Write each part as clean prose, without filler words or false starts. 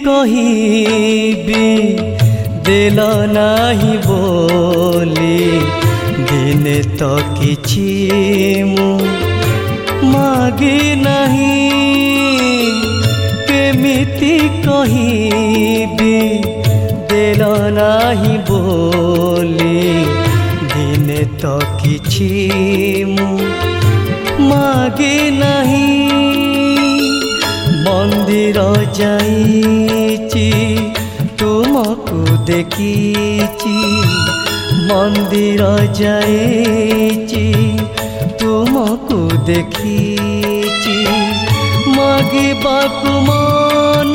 कहिबी दिल नाही बोली दिने तो किछि मु मागी नहीं केमिति कहिबी दिल नाही बोली दिने तो किछि मु मागी नहीं मंदिर जाइछि तुमको देखिछि मंदिर जाइछि तुमको देखिछि मागिबाकु मन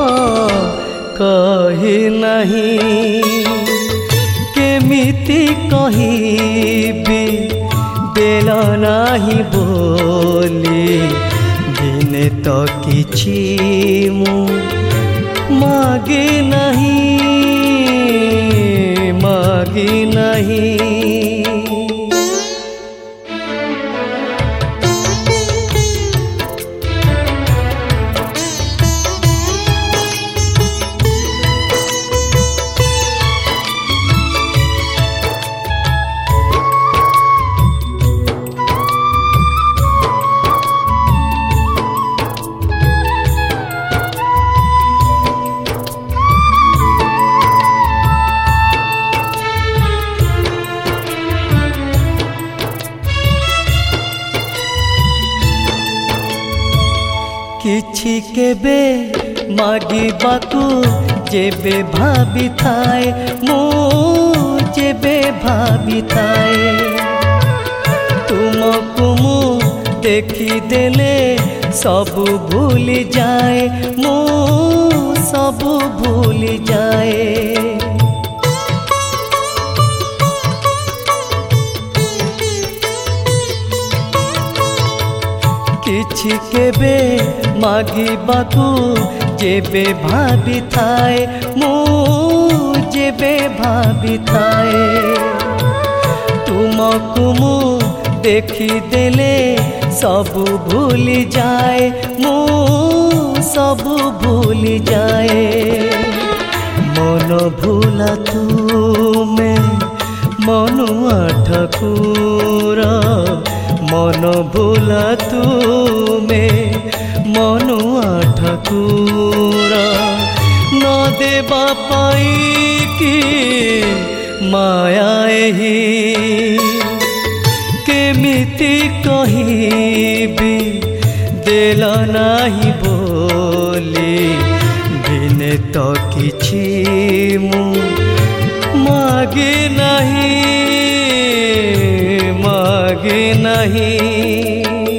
कहि नहीं केमिति कहिबी दिल नाही बोली दिने तो किछि मु मागी नहीं किछि केबे मागिबाकु जेबे भाबी थाए मो जेबे भाबी थाए तुमको मु देखी देले सब भूल जाए मो सब भूल जाए किछि केबे मागिबाकु जेबे भाबी थाए मु जेबे भाबी थाए तुमको मु देखी देले सब भूल जाए मु सब भूल जाए मन भूला तुमे मनुआ ठाकुर मन भूला तुमे मनुआ ठाकुर न देवा पाई कि माया एही केमिति कहिबी दिल नाही बोली दिने तो किछि मु मागी नहीं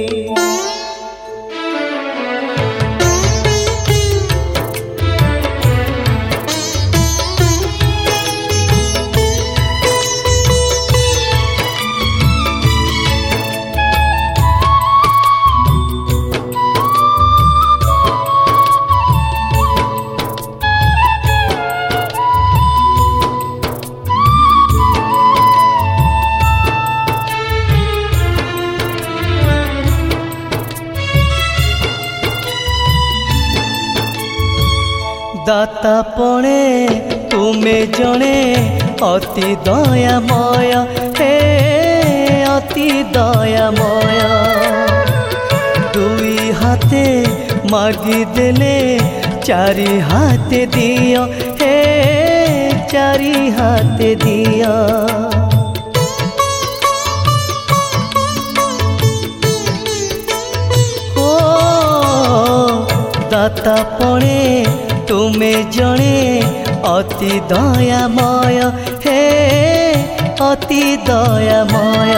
दाता पणे तुमे जणे अति दयामय हे अति दयामय दुई हाथे मागी देले चारि हाथे दियो हे चारि हाथे दियो दाता पणे तुमे जणे अति दयामय हे अति दयामय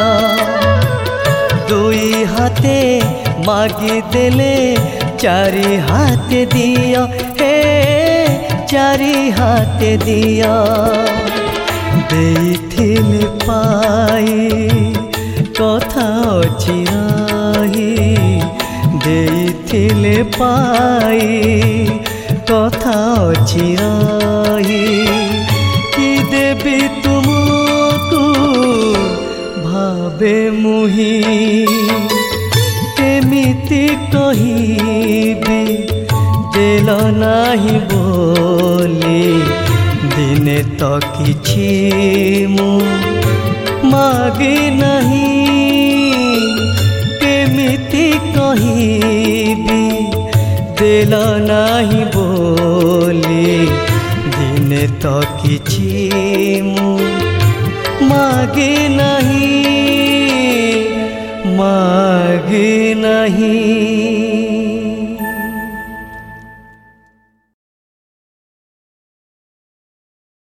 दुई हाथे मागी देले चारि हाथे दियो हे चारि हाथे दियो देइथिले पाई कथा अछि रही देइथिले पाई कथा अछि रही कि देवी तुमको भावे मुही केमिति कहिबी दिल देल नाही बोली दिने तो किछि मु मागे नहीं केमिति कहिबी देल नाही बोली दिने तो किछि मु मागे नहीं